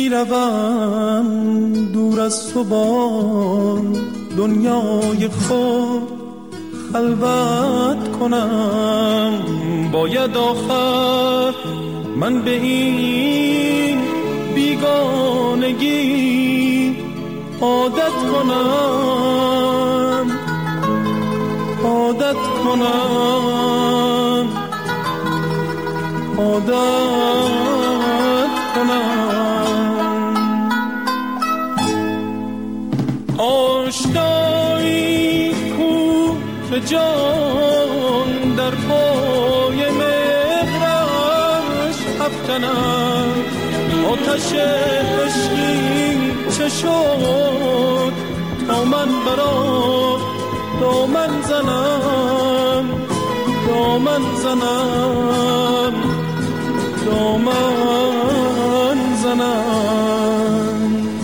میروم دور از تو با دنیای خود خلوت کنم. باید آخر من به این بیگانگی عادت کنم، عادت کنم، عادت کنم. آشنایی کو که جان در پای مهرش افکنم، آتش عشقی چه شد تا من برا دامن زنم، دامن زنم، دامن زنم.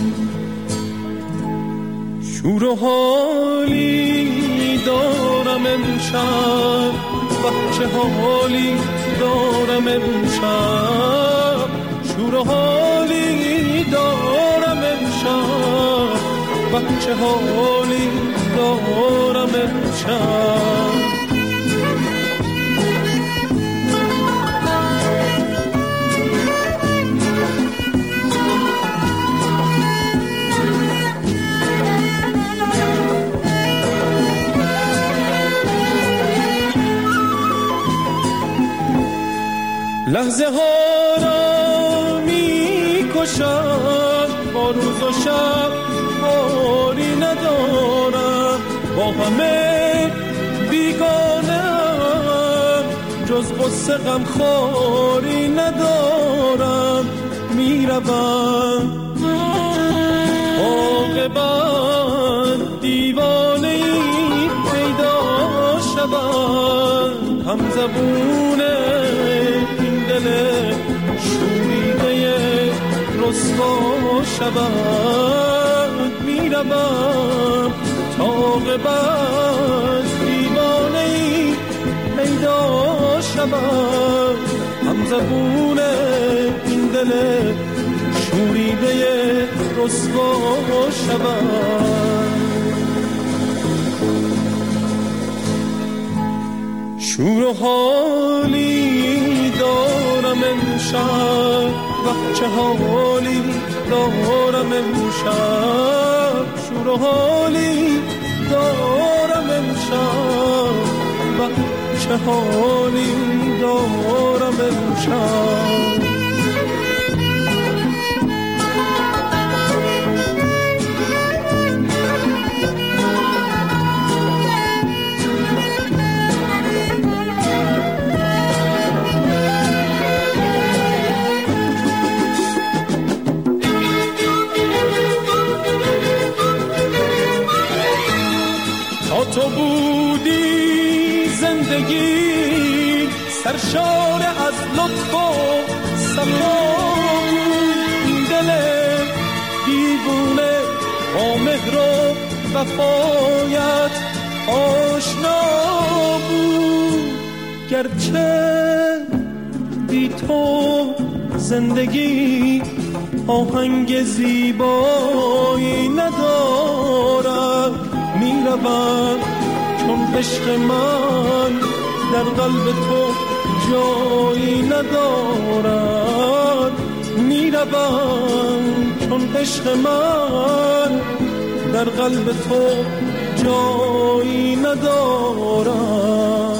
شور و حالی دارم امشب، چه حالی دارم امشب، شور و حالی دارم امشب، چه حالی دارم امشب. لحظه ها را می کشد، با روز و شب کاری ندارم، با همه بیگانم، جز غصه غم خواری ندارم. میروم عاقبت دیوانه ای پیدا شود، هم زبونه شوریده رسوا شود. میروم تا عاقبت دیوانه‌ای پیدا شود، هم زبون این دل شوریده رسوا شود. شور و حالی دارم امشب، چه حالی دارم امشب، شور و حالی دارم امشب، چه حالی دارم امشب. تو بودی زندگی سرشار از لطف و صفا، این دل دیوونه با مهر و وفایت آشنا بود. گرچه بی تو زندگی آهنگ زیبایی ندارد، میروم چون عشق من در قلب تو جایی ندارد. میروم چون عشق من در قلب تو جایی ندارد.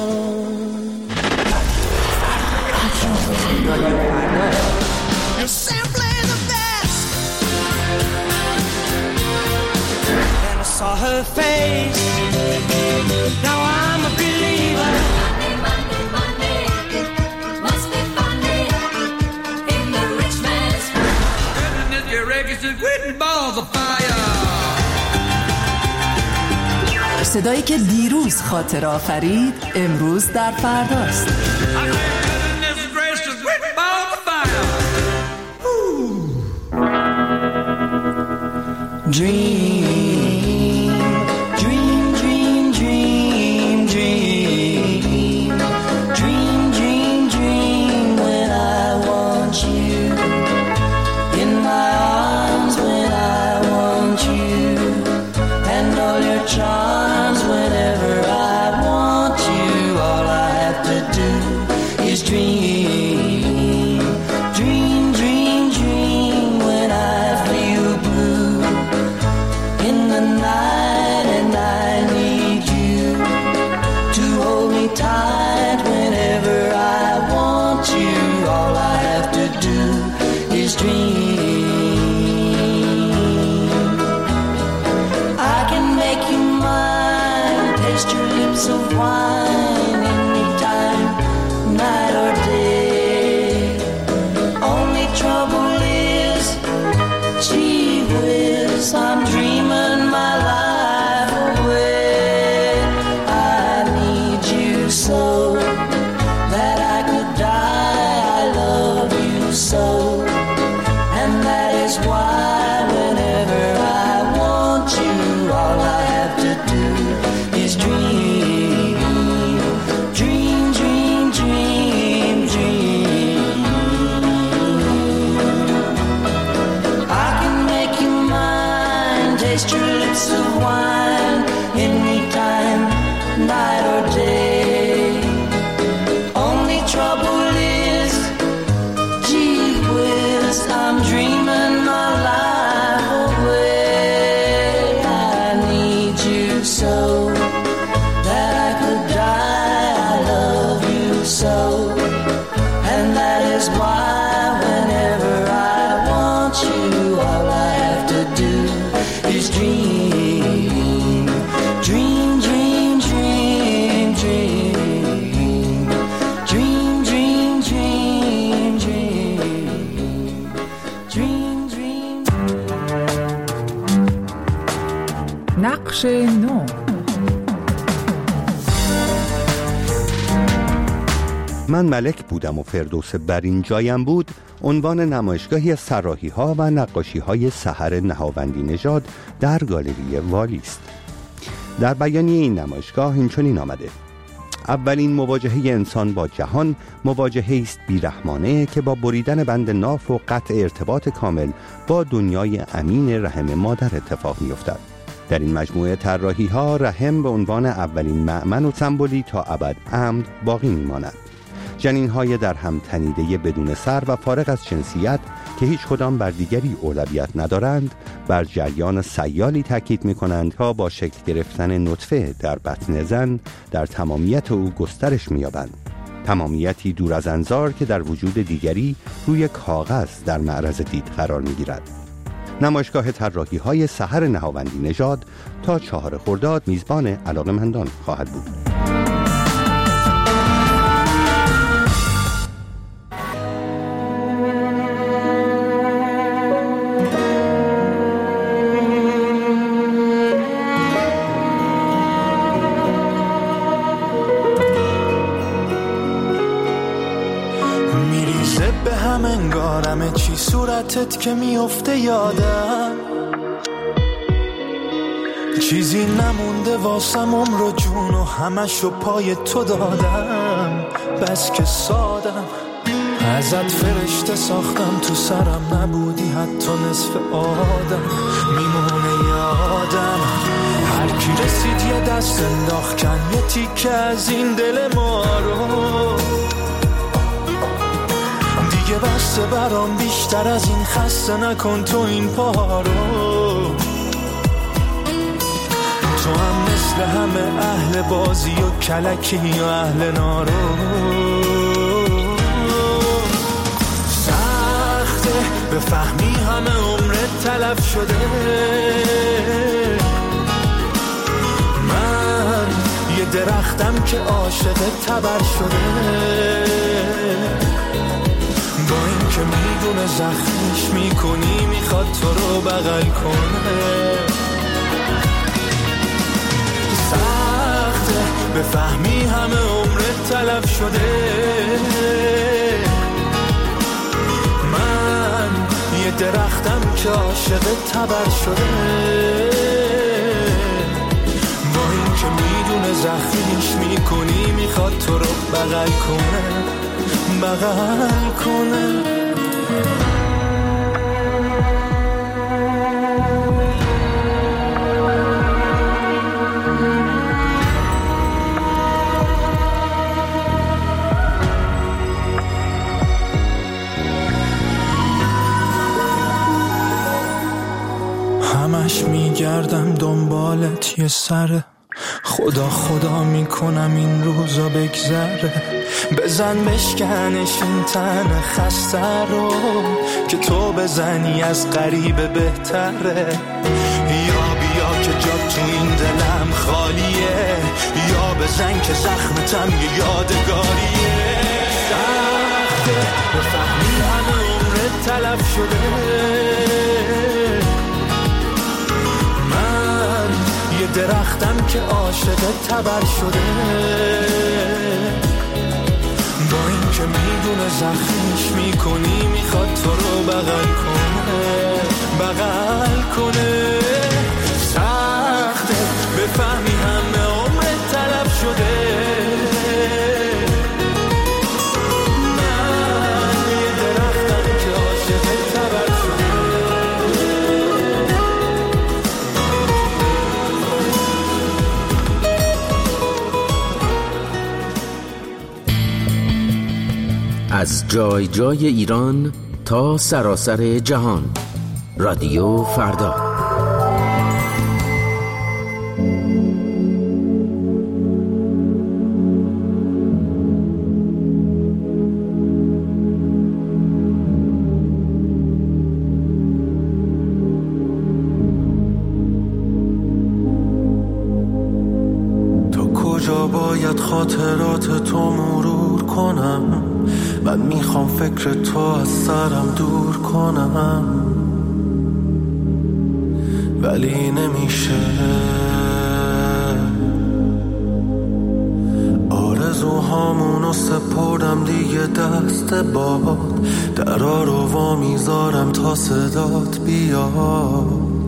Saw her face. Now I'm a believer. Monday, Monday, Monday. It must be funny in the rich man's world. Goodness, your records are written balls of fire. صدایی که دیروز خاطر آفرید امروز در فرداست. Dream, dream, dream, dream, dream, dream, dream, dream when I want you in my arms. charms whenever I want you. All I have to do is dream, dream, dream, dream when I feel blue in the night, and I need you to hold me tight whenever I want you. All I have to do is dream. I can make you mine, taste your lips of wine anytime, night or day. Only trouble is, gee whiz, I'm dreaming my life away. I need you so that I could die. I love you so, and that is why whenever I want you, all I have to do is dream, dream, dream, dream, dream. I can make you mine, taste your lips of wine anytime, night or day. Only trouble is, gee whiz, I'm dreaming my life away. I need you so that I could die. I love you so, and that is why whenever I want you, all I have to do is dream, dream, dream, dream, dream, dream, dream, dream, dream, dream, dream. نقش نو. من ملک بودم و فردوس بر این جایم بود عنوان نمایشگاهی از طراحی‌ها و نقاشی‌های سحر نهاوندی نژاد در گالری والی است. در بیانیه این نمایشگاه اینچنین آمده: اولین مواجهه انسان با جهان مواجهه است بیرحمانه که با بریدن بند ناف و قطع ارتباط کامل با دنیای امین رحم مادر اتفاق می‌افتد. در این مجموعه طراحی‌ها رحم به عنوان اولین مأمن و سمبولی تا ابد عمد باقی می‌ماند. جنین‌های در هم تنیده بدون سر و فارغ از جنسیت که هیچ کدام بر دیگری اولویت ندارند، بر جریان سیالی تاکید می‌کنند تا با شکل گرفتن نطفه در بطن زن در تمامیت او گسترش می‌یابند. تمامیتی دور از انظار که در وجود دیگری روی کاغذ در معرض دید قرار می‌گیرد. نمایشگاه طراحی‌های سحر نهاوندی نژاد تا 4 خرداد میزبان علاقه‌مندان خواهد بود. میریزه به هم انگارمه چی صورتت که میفته یادم، چیزی نمونده واسم عمر و جون و همشو پای تو دادم. بس که سادم ازت فرشته ساختم، تو سرم نبودی حتی نصف آدم. میمونه یادم هر کی رسید یه دست انداخت کن یه تیکه از این دل ما رو. دیگه بسته برام بیشتر از این خسته نکن تو این پا رو. تو هم مثل همه اهل بازی و کلکی و اهل نارو. سخته بفهمی همه عمرت تلف شده، من یه درختم که عاشق تبر شده. با این که میدونه زخمش میکنی میخواد تو رو بغل کنه. سخته بفهمی همه عمرت تلف شده، من یه درختم که عاشق تبر شده. با این که میدونه زخمش میکنی میخواد تو رو بغل کنه، بغل کنه. همش میگردم دنبالت یه سره، خدا خدا میکنم این روزا بگذره. بزن بشکنش این تن خسته رو که تو بزنی از غریبه بهتره. یا بیا که جا تو این دلم خالیه، یا بزن که زخمتم یه یادگاریه. سخته بفهمی همه عمرت تلف شده، من یه درختم که عاشق تبر شده. با این که میدونه زخمیش میکنی، میخواد تو رو بغل کنه. سخته بفهمی همه عمرت تلف شده، من یه درختم که عاشق تبر شده. از جای جای ایران تا سراسر جهان، رادیو فردا. تا کجا باید خاطرات تو مرور کنم؟ من میخوام فکر تو از سرم دور کنم، ولی نمیشه. آرزوهامونو سپردم دیگه دست باد، درا رو وا میذارم تا صدات بیاد،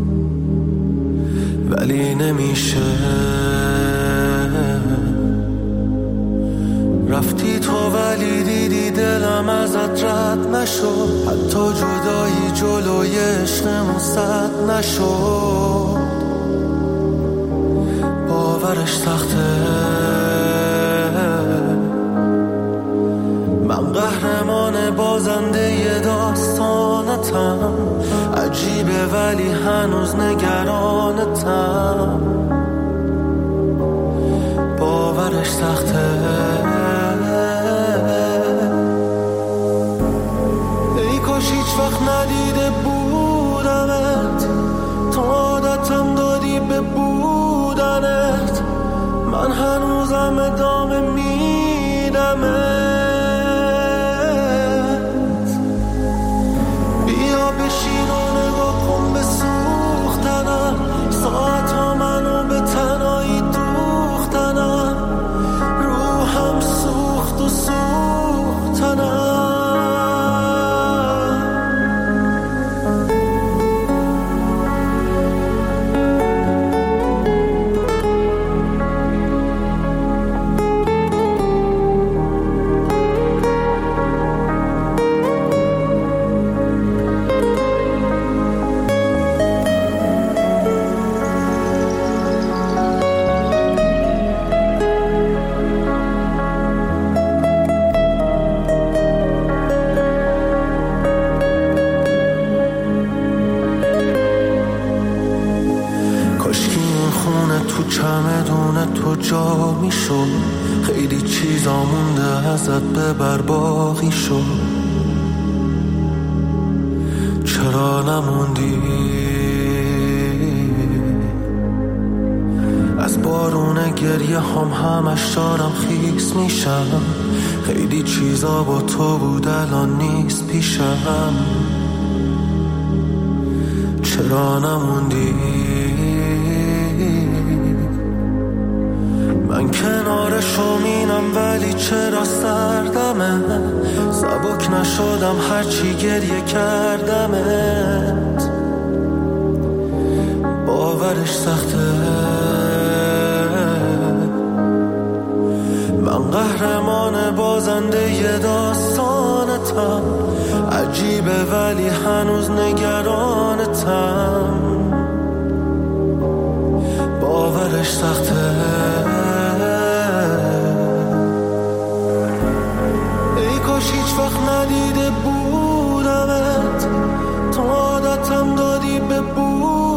ولی نمیشه. رفتی تو ولی دیدی دلم ازت رد نشد، حتی جدایی جلوی عشقمون سد نشد. باورش سخته، من قهرمان بازنده ی داستانتم، عجیبه ولی هنوز نگرانتم. باورش سخته، هیچ وقت ندیده بودمت، تو عادتم دادی به بودنت، من هنوزم ادامه میدمت. بیا بشین و نگاه کن به سوختنم، ساعت ها منو به تنهایی دوختنم، روحم سوخت و سوختنم. تو جا میشد، خیلی چیزا مونده ازت ببر باقی شد. چرا نموندی؟ از بارون گریه همش دارم خیس میشم، خیلی چیزا با تو بود الان نیست پیشم. چرا نموندی؟ من کنار شومینم ولی چرا سردمه، سبک نشدم هرچی گریه کردمت. باورش سخته، من قهرمان بازنده ی داستانتم، عجیبه ولی هنوز نگرانتم. باورش سخته، هیچ وقت ندیده بودمت، تو عادتم دادی به بود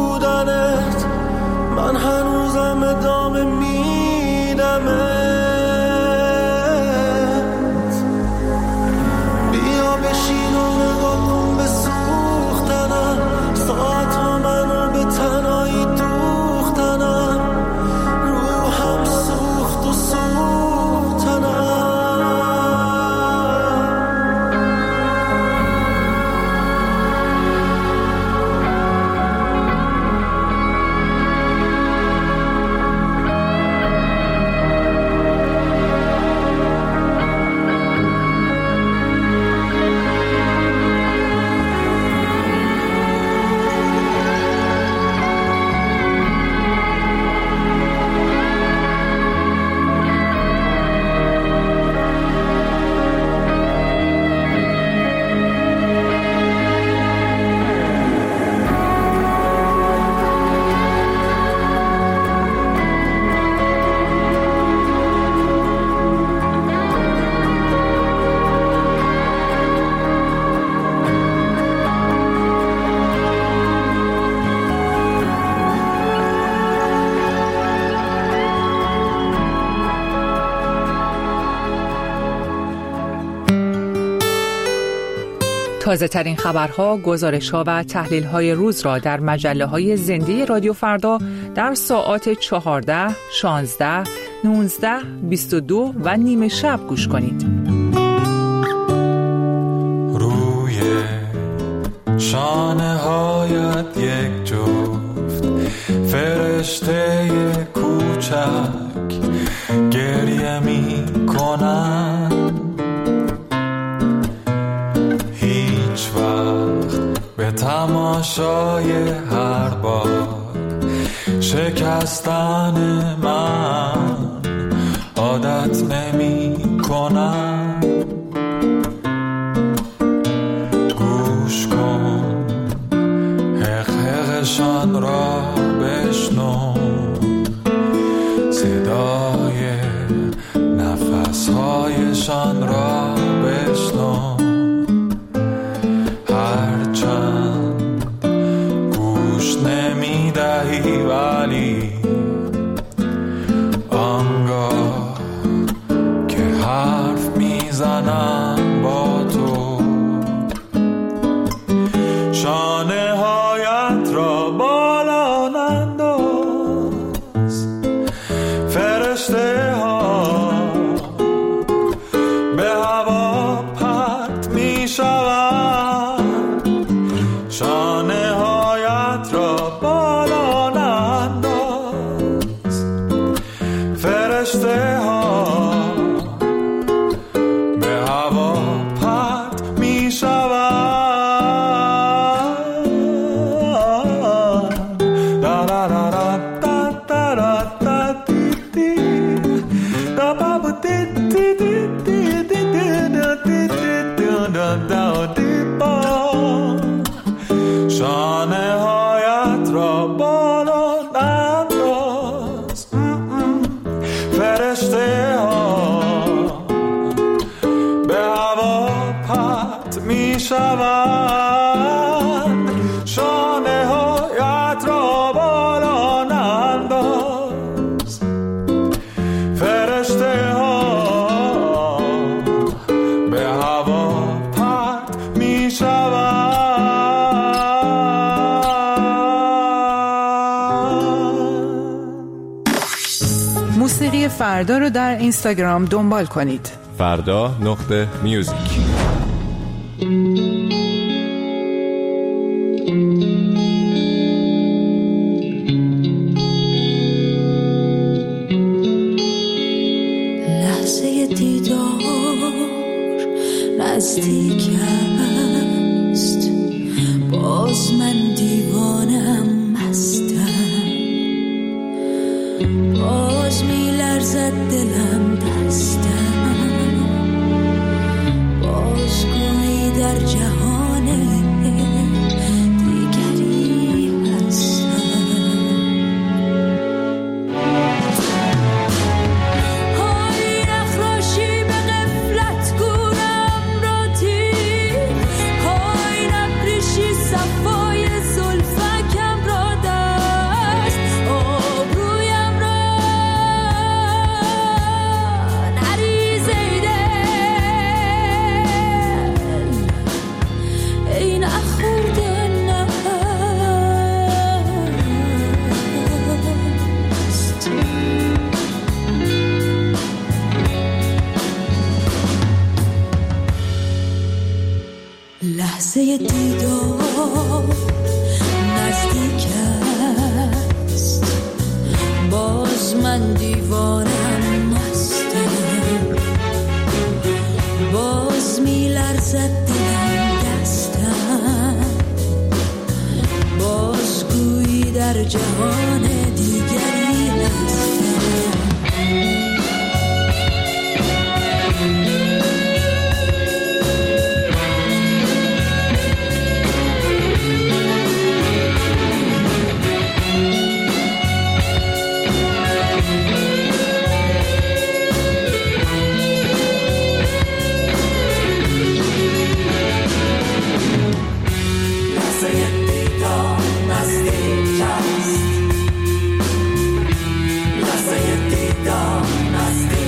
تازه ترین خبرها، گزارش‌ها و تحلیل‌های روز را در مجله‌های زنده رادیو فردا در ساعات 14، 16، 19، 22 و نیمه شب گوش کنید. روی شانه هایت یک جفت فرشته کوچک گریه می کنن، هیچ وقت به تماشای هر بار شکستن من عادت نمی کنم. گوش کن حقشان را بشنو، صدای نفسهایشان را بشنو، هرچند گوش نمی دهی ولی آنگاه که حرف میزنم با تو، شانه هایت را بالا ننداز، فرشته ها به هوا پرت می شوند، شانه هایت را بالا ننداز، فرشته ها به هوا پرت می شوند. شانه هایت را بالا ننداز، فرشته ها به هوا پرت می شوند، شانه هایت را بالا ننداز، فرشته ها به هوا پرت می شوند. موسیقی فردا رو در اینستاگرام دنبال کنید. فردا.music. لحظه دیدار نزدیک است، باز من دیوانم مستم، باز میلرزد دلم دستم، باز گویی در جهان دیگری هستم. های نخراشی به غفلت گورم را تیر، های نپریشی صفای زلفکم را دست، آبرویم را نریز ای دل، ای نخورده نست. لحظه دیدار نزدیک است، باز من دیوانم مستم، باز میلرزد دلم دستم، باز گویی در جهان دیگری هستم.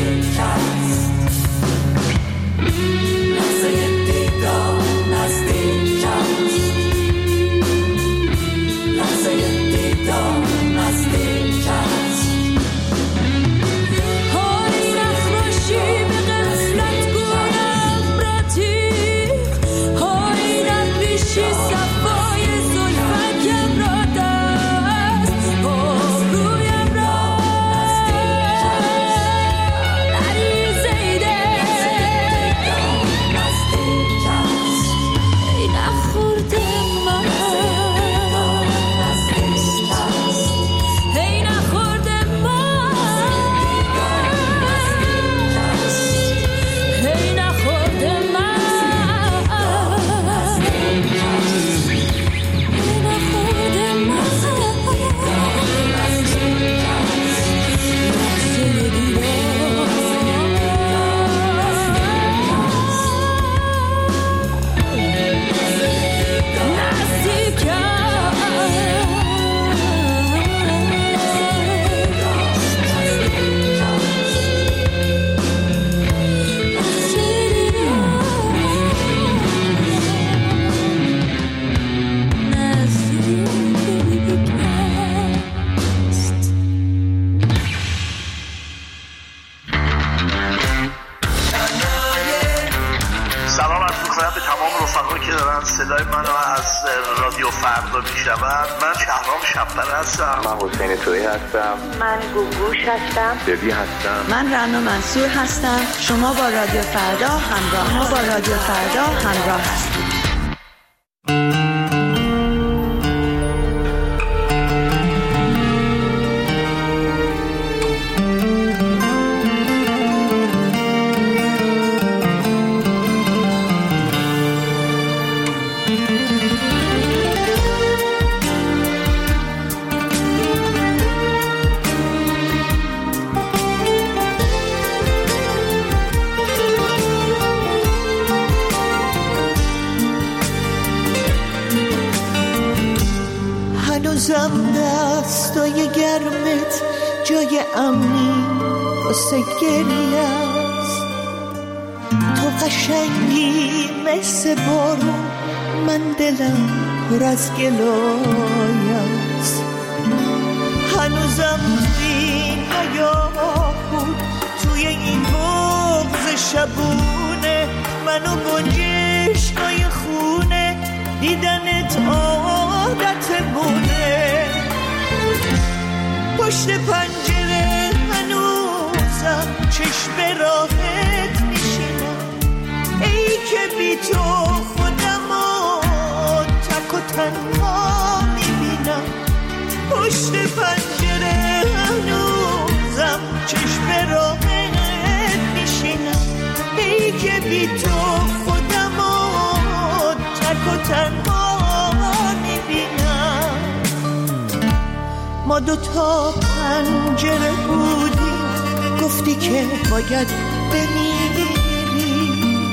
نزدیک رادیو فردا میشود. من شهرام شب‌بر هستم. من حسین تویی هستم. من گوگوش هستم. ببی هستم. من رنا منصور هستم. شما با رادیو فردا همراه هستید. هنوزم دستای گرمت جای امنی واسه گریه است. تو قشنگی مثل بارون، من دلم پر از گلای است. هنوزم توی این حیاه بود، توی این بغض شبونه، منو با جشنای خونه دیدنت عادتمونه. پشت پنجره هنوزم چشم راحت میشینم، ای که بی تو خودمو تک و تنها میبینم. پشت پنجره هنوزم چشم راحت میشینم، ای که بی تو خودمو تک و تنها میبینم. ما دوتا پنجره بودیم، گفتی که باید بمیری.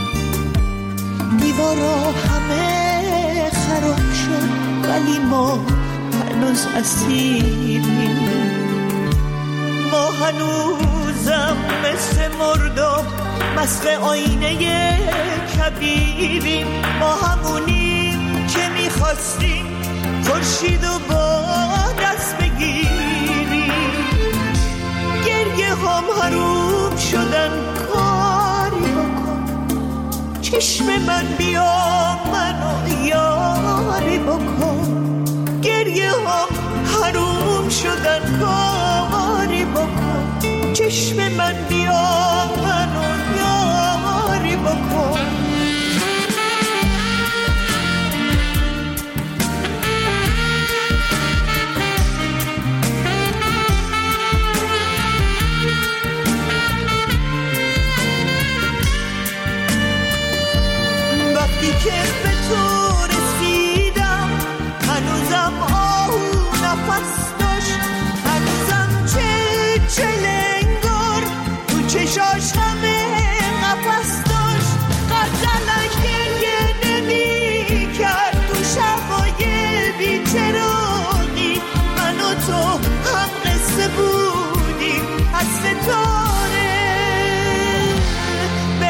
دیوارا همه خراب شد ولی ما هنوز اسیریم. ما هنوزم مثل مردم مست آینه کبیریم. ما همونیم که میخواستیم خورشیدو با دست بگیریم. گریه هم حروم شدن، کاری بکن چشم من بیا منو یاری بکن. گریه هم حروم شدن، کاری بکن چشم من بیا منو یاری بکن. وقتی که به تو رسیدم هنوزم آهو نفس داشت، هنوزم چلنگار تو چشاش همه نفس داشت. غزلش گریه نمی کرد تو شبای بی‌چراغی. من و تو هم قصه بودیم از ستاره به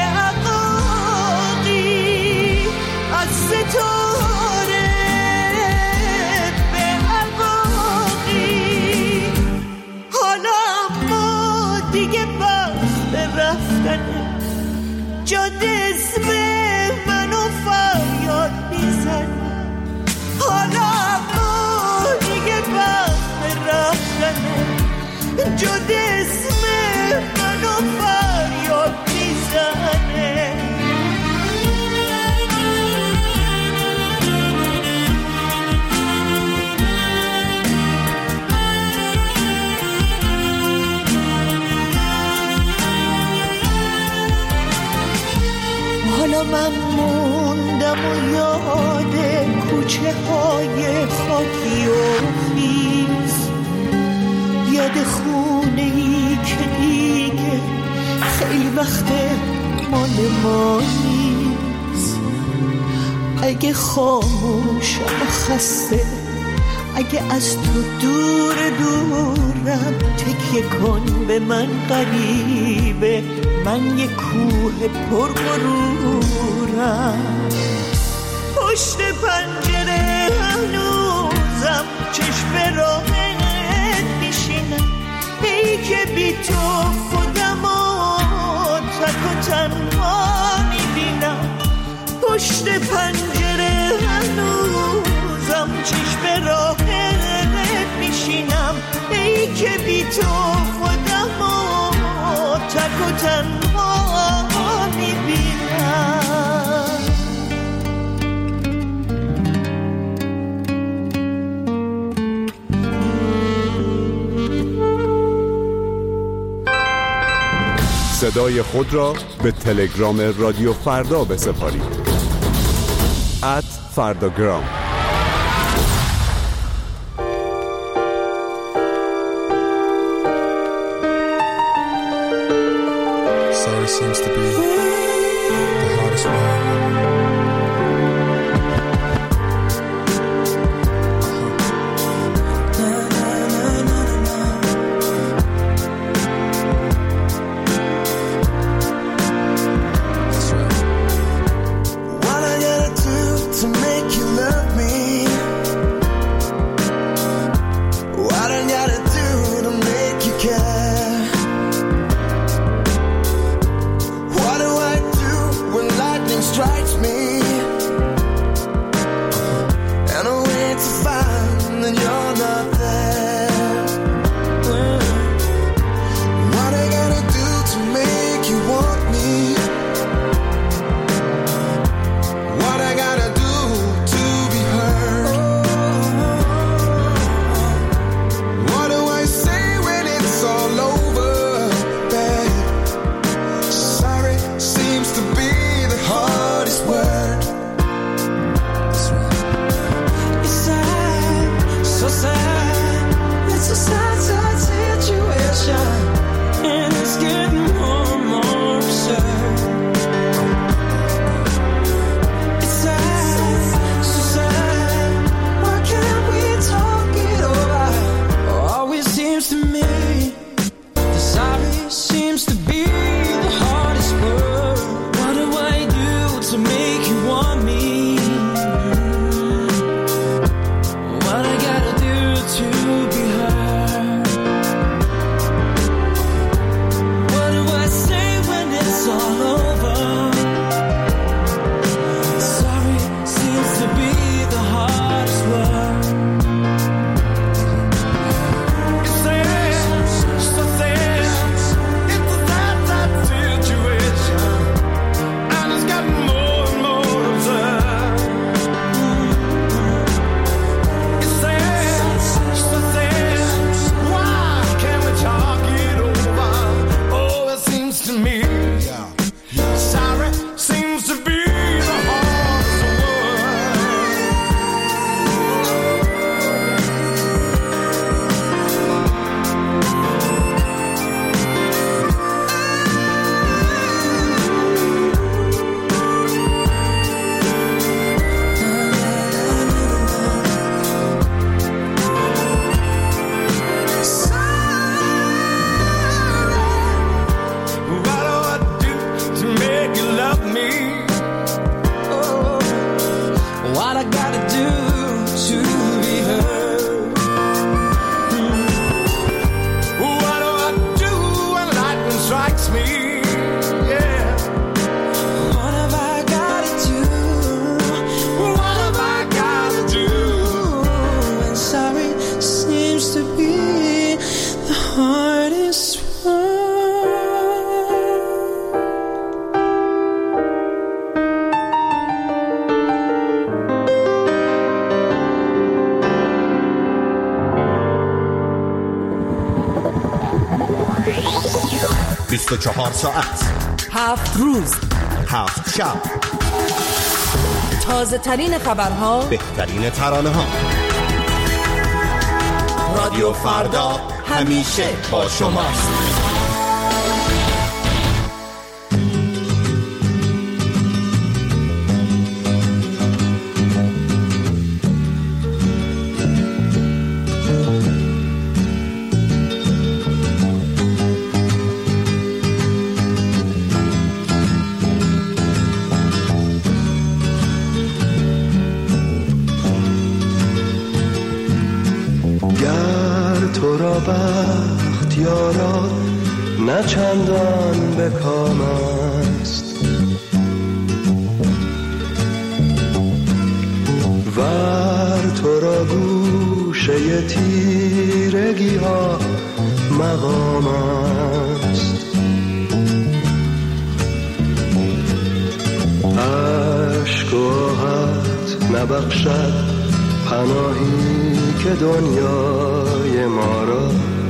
عقاقی، از ستاره به عقاقی. حالا ما دیگه وقت رفتنه، جاده اسم منو فریاد میزنه. حالا ما دیگه وقت رفتنه، جاده اسم منو فریاد میزنه. حالا من موندم و یاد کوچه های خاکی و خیز، یاد خونه ای که دیگه خیلی وقت مال ما نیست. اگه خاموشم و خسته، اگه از تو دورم، تکیه کن به من غریبه، من یه کوه پرغرورم. پشت پنجره هنوزم چشم راحت میشینم، ای که بی تو خودمو تک و تنها میبینم. پشت پنجره هنوز چشم راهت میشینم، ای که بی تو خودم و تک و تنها میبینم. صدای خود را به تلگرام رادیو فردا بسپارید. @فرداگرام. Sorry seems to be the hardest word. ساعت 7 روز 7 شب، تازه ترین خبرها، بهترین ترانه ها. رادیو فردا همیشه با شماست. بخت یارا نه چندان به کام است، ور تو را گوشه تیرگی ها مقام است. عشق و آهت نبخشد پناهی که دنیای ما را.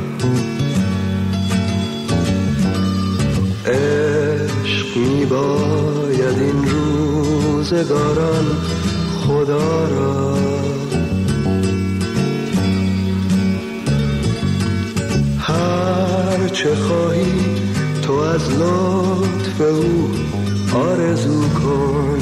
عشق می باید این روزگاران خدا را. هر چه خواهی تو از لطف او آرزو کن.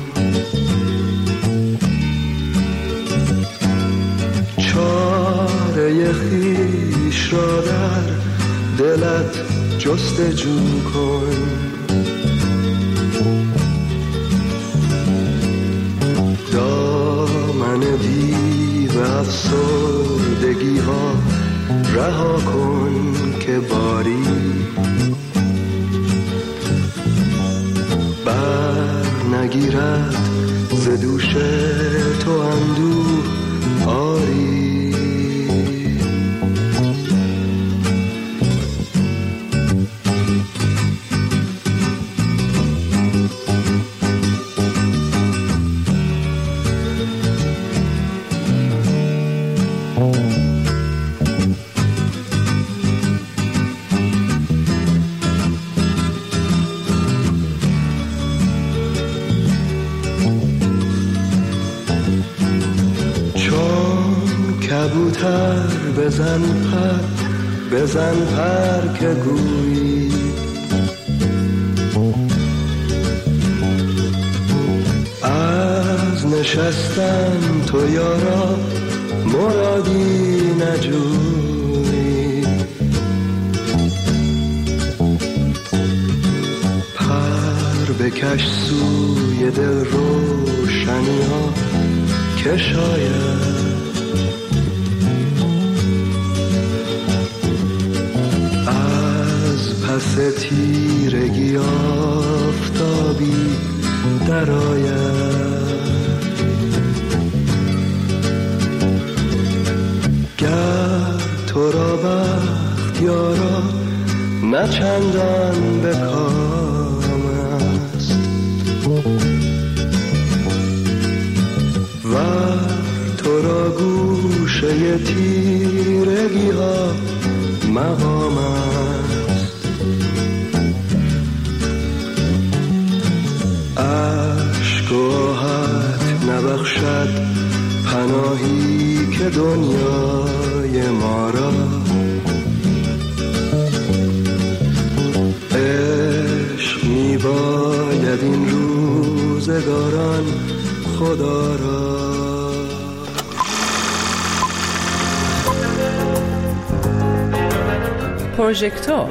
چاره خویش را در دلت جستجو کن. دامن دیو افسردگی ها رها کن که باری بر نگیرد ز دوش تو اندوه آری. کبوتر بزن پر که گویی. از نشستن تو یارا مرادی نجویی. پر بکش سوی دل روشنی ها که شاید پس تیرگی آفتابی در آید. گر تو را بخت یارا نه چندان به کام است. ور تو را گوشه تیرگی ها مقام است. عشق و آهت نبخشد پناهی که دنیای ما را. عشق می باید این روزگاران خدا را. پروژکتور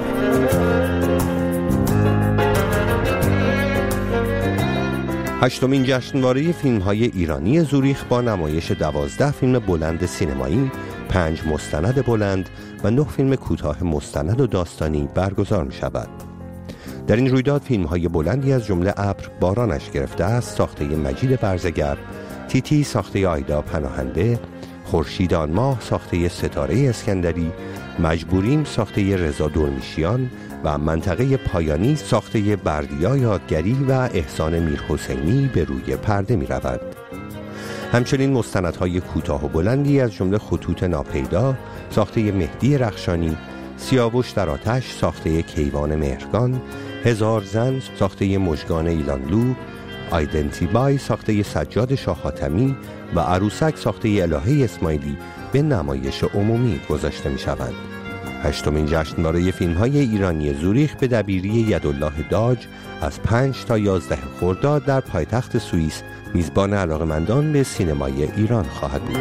هشتمین جشنواره فیلم‌های ایرانی زوریخ با نمایش 12 فیلم بلند سینمایی، 5 مستند بلند و 9 فیلم کوتاه مستند و داستانی برگزار می‌شود. در این رویداد فیلم‌های بلندی از جمله ابر بارانش گرفته است ساخته مجید برزگر، تیتی ساخته آیدا پناهنده، خورشید آن ماه ساخته ستاره اسکندری، مجبوریم ساخته رضا دورمیشیان و منطقه پایانی ساخته بردیا یادگری و احسان میرحسینی به روی پرده می رود. همچنین مستندهای کوتاه و بلندی از جمله خطوط ناپیدا ساخته مهدی رخشانی، سیاوش در آتش ساخته کیوان مهرگان، هزار زن ساخته مژگان ایلانلو، آیدنتی بای ساخته سجاد شاه حاتمی و عروسک ساخته الهه اسماعیلی به نمایش عمومی گذاشته می شوند. هشتمین جشنواره فیلم‌های ایرانی زوریخ به دبیری یدالله داج از 5 تا 11 خرداد در پایتخت سوئیس میزبان علاقه‌مندان به سینمای ایران خواهد بود.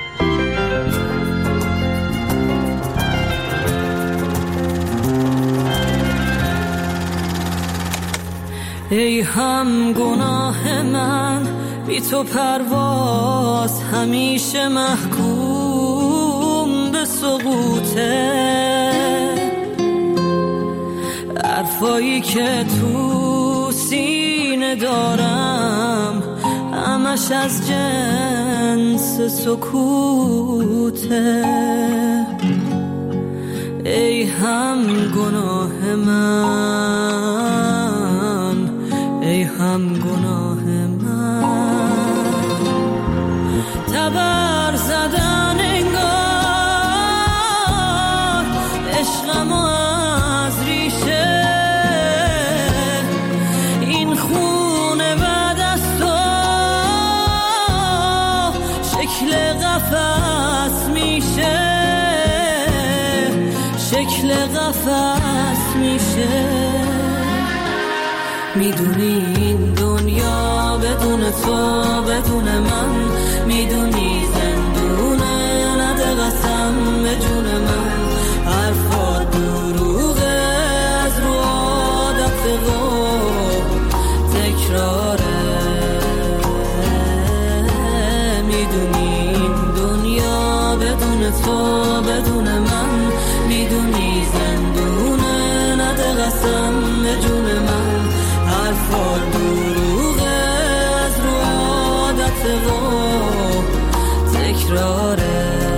ای هم گناه من بی تو پرواز همیشه محکوم به سقوطه. حرفایی که تو سینه دارم همه همش از جنس سکوته، ای هم گناه من، ای هم گناه من. تبر زدن انگار عشقم از ریشه، این خونه بعد از تو شکل قفس میشه، شکل قفس میشه. میدونی این دنیا بدون تو بدون من، میدونی زندونه، نده قسم به جون من. حرفا دروغه از رو عادت و تکراره. میدونی این دنیا بدون تو بدون من، میدونی زندونه، نده قسم به جون من. حرفا دروغه از رو عادت و تکراره.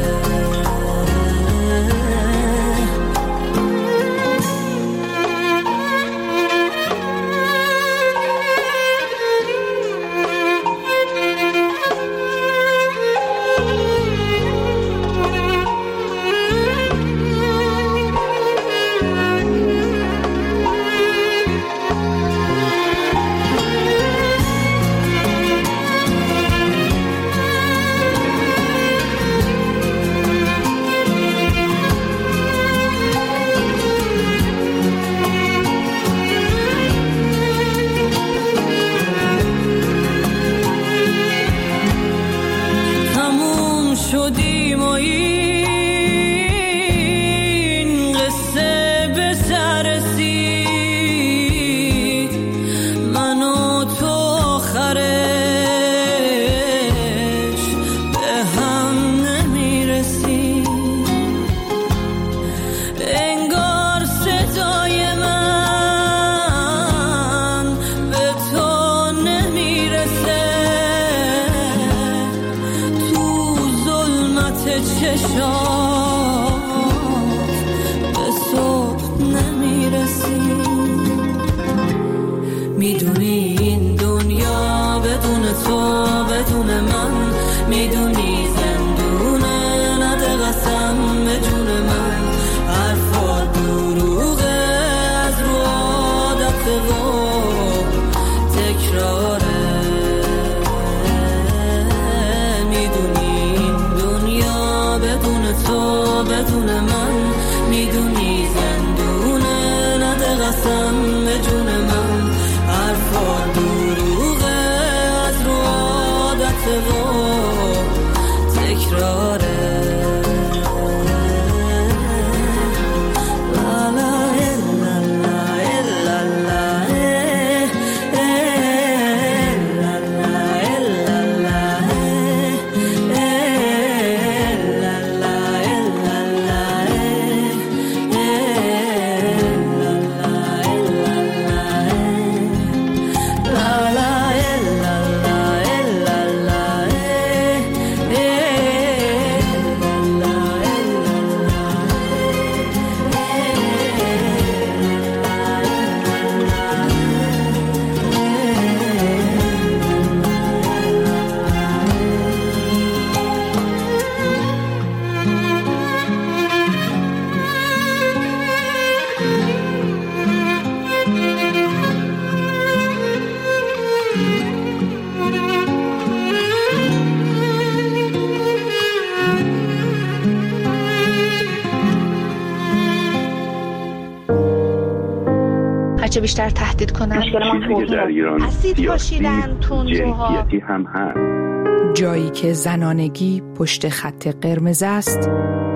هرچه بیشتر تهدید کنن در ایران اسید پاشیدن تندروها هم هست. جایی که زنانگی پشت خط قرمز است.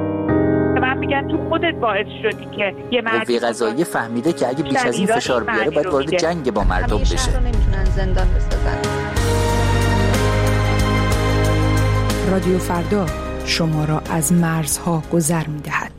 من میگم تو خودت باعث شدی که یه قوه قضاییه فهمیده که اگه بیش از این فشار بیاره باید وارد جنگ با مردم بشه. همیشه نمیتونن زندان بسازن. رادیو فردا شما را از مرزها گذر می‌دهد.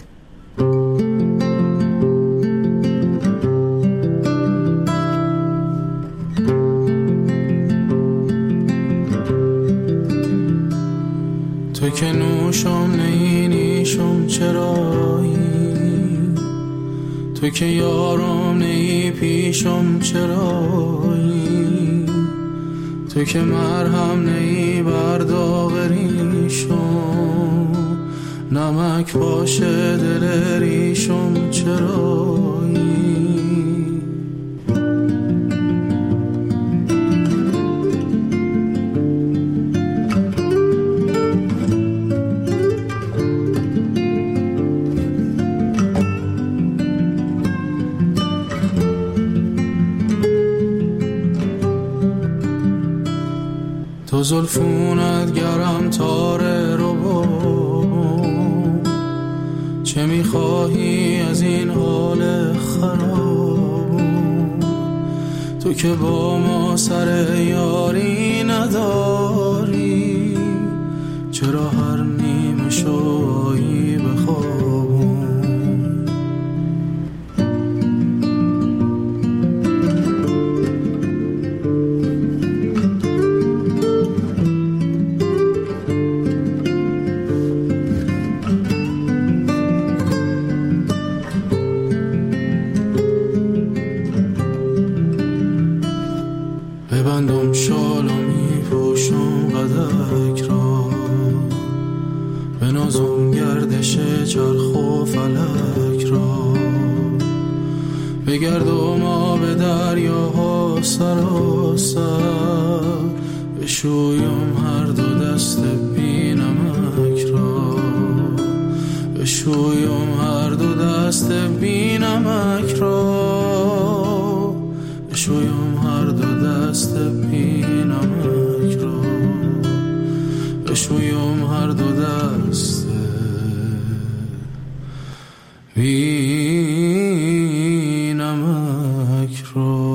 که نوشم نیشم چرایی، تو که یارم نی پیشم چرایی، تو که مرهم نی برداغریشم، نمک باشه دل ریشم چرایی. تو زلفونت گرم تاره رو با، چه میخواهی از این حال خراب، تو که با ما سر یاری نداری، چرا هر نیمه شویی بخواب. ببندم شال و می پوشم قدک را، بنازم گردش چرخ و فلک را، بگردم آب دریاها سراسر، بشویم هر دو دست بی نمک را، بشویم هر دو دست بی نمک را، بشویم هر دو دست بی نمک را، بشویم هر دو دست بی نمک را.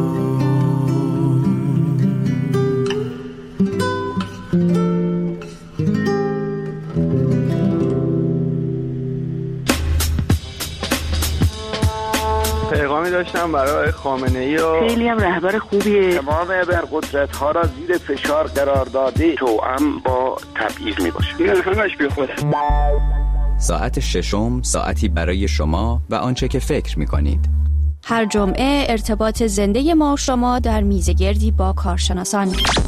پیغامی داشتم برای خامنه‌ای و خیلی هم رهبر خوبیه. تمام ابرقدرت‌ها را زیر فشار قرار داده، توأم با تبعیض میباشه. این همش بیخوده. ساعت ششم ساعتی برای شما و آنچه که فکر می‌کنید. هر جمعه ارتباط زنده ما شما در میزگردی با کارشناسان.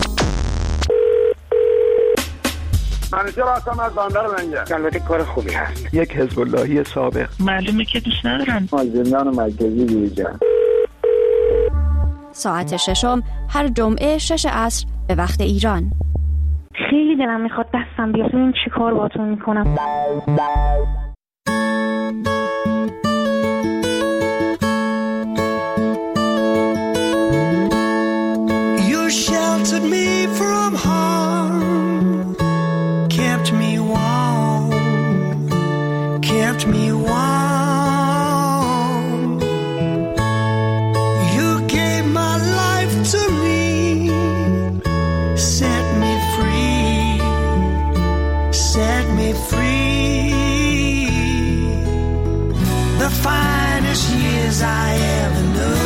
منیجر هستم از بندر منگه. البته کار خوبی هست. یک حزب اللهی سابق. معلومه که دوست ندارن. زندان مرکزی دیجا. ساعت ششم هر جمعه 6 عصر به وقت ایران. خیلی دلم میخواد دستم بیاد ببین چی کار باهاتون میکنم. You sheltered me from harm, kept me warm, kept me warm. You gave my life to me, set me free, set me free. The finest years I ever knew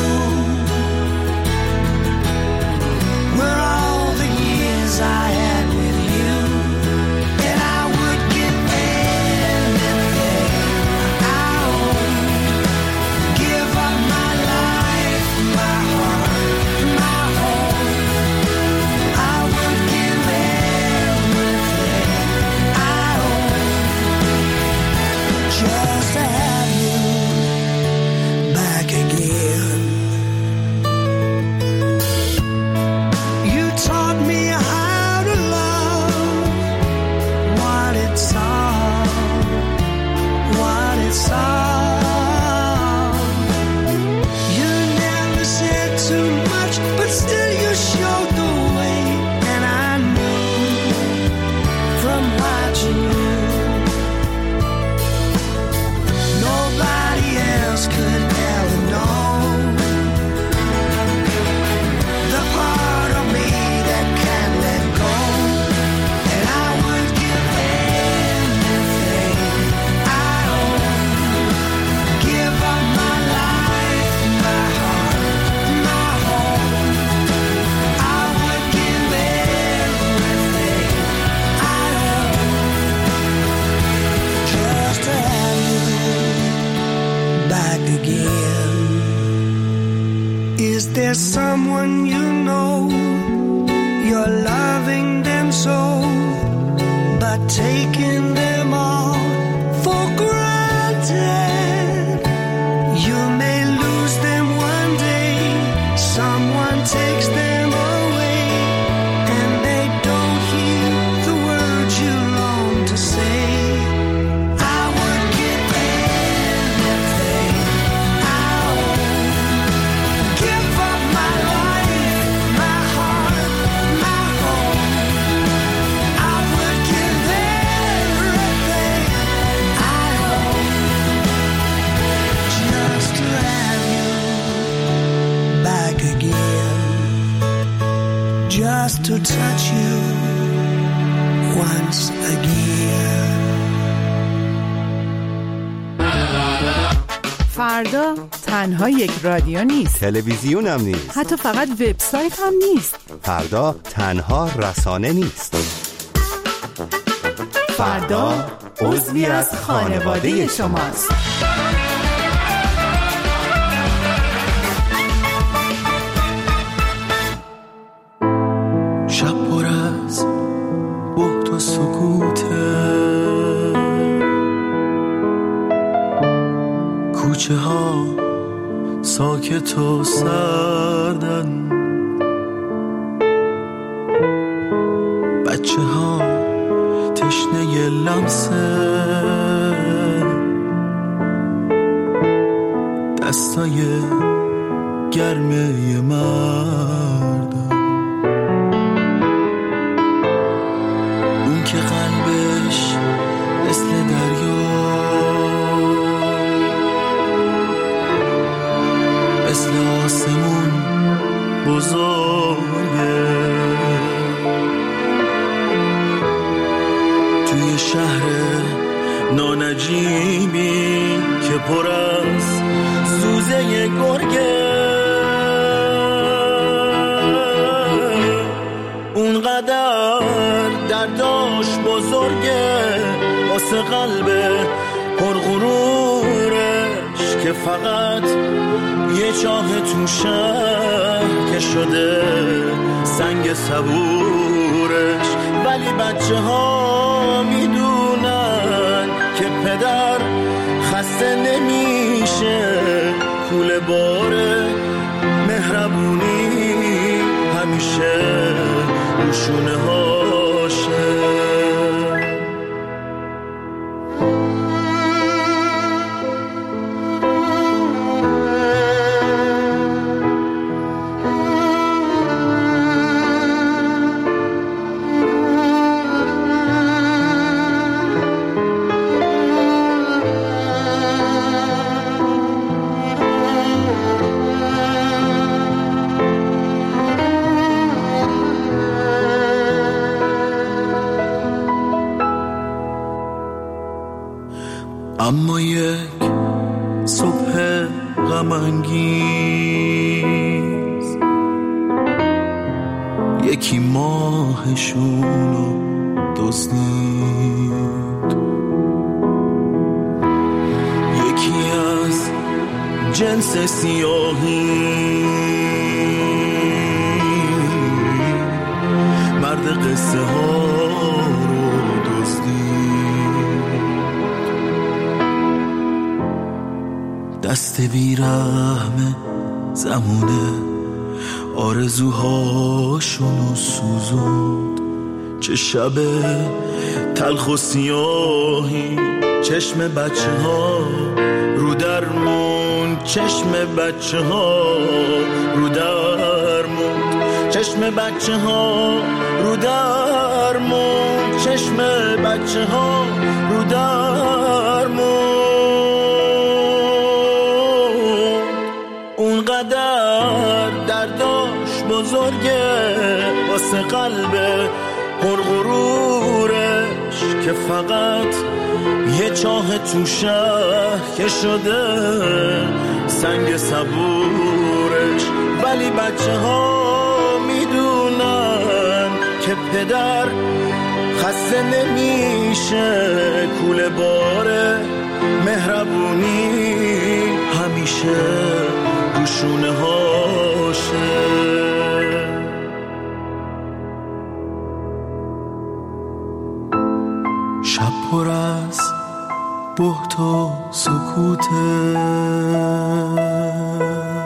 were all the years I had with you, and I would give everything I own, give up my life, my heart, my home. I would give everything I own just to have you back again. there's someone you know, you're loving them so, but taking them all for granted. You may lose them one day, someone takes them away, and they don't hear the words you long to say. I would give anything I own, give up my life, my heart, my home. I would give everything I own just to have you back again, just to touch you once again. فردا تنها یک رادیو نیست، تلویزیون هم نیست، حتی فقط وبسایت هم نیست. فردا تنها رسانه نیست. فردا عضوی از خانواده شماست. شب پر از بهت و سکوته، کوچه ها ساکت و سردن، بچه ها تشنه لمسه، دستای گرمه مردم، اون که قلبش مثل دریا، مثل آسمون بزرگه، توی شهر نانجیبی که پر از سوزه گرگه، اونقدر درداش بزرگه واسه قلب پرغرورش که فقط یه چاه تو شهر که شده سنگ صبورش. ولی بچه ها میدونن که پدر خسته نمیشه، کوله باره مهربونی همیشه روشونه هاشه. اما یک صبح غم انگیز یکی ماهشونو دزدید، یکی از جنس سیاهی مرد قصه ها رو دزدید، دست بیرحم زمونه آرزوهاشونو سوزوند. چه شب تلخ و سیاهی، چشم بچه ها رو درمون، چشم بچه ها رو درمون، چشم بچه ها رو درمون، چشم بچه ها رو درمون. اونقدر درداش بزرگه واسه قلب پرغرورش که فقط یه چاه تو شهر که شده سنگ صبورش. ولی بچه ها میدونن که پدر خسته نمیشه، کوله باره مهربونی همیشه روشونه هاشه. پر از بهت و سکوته.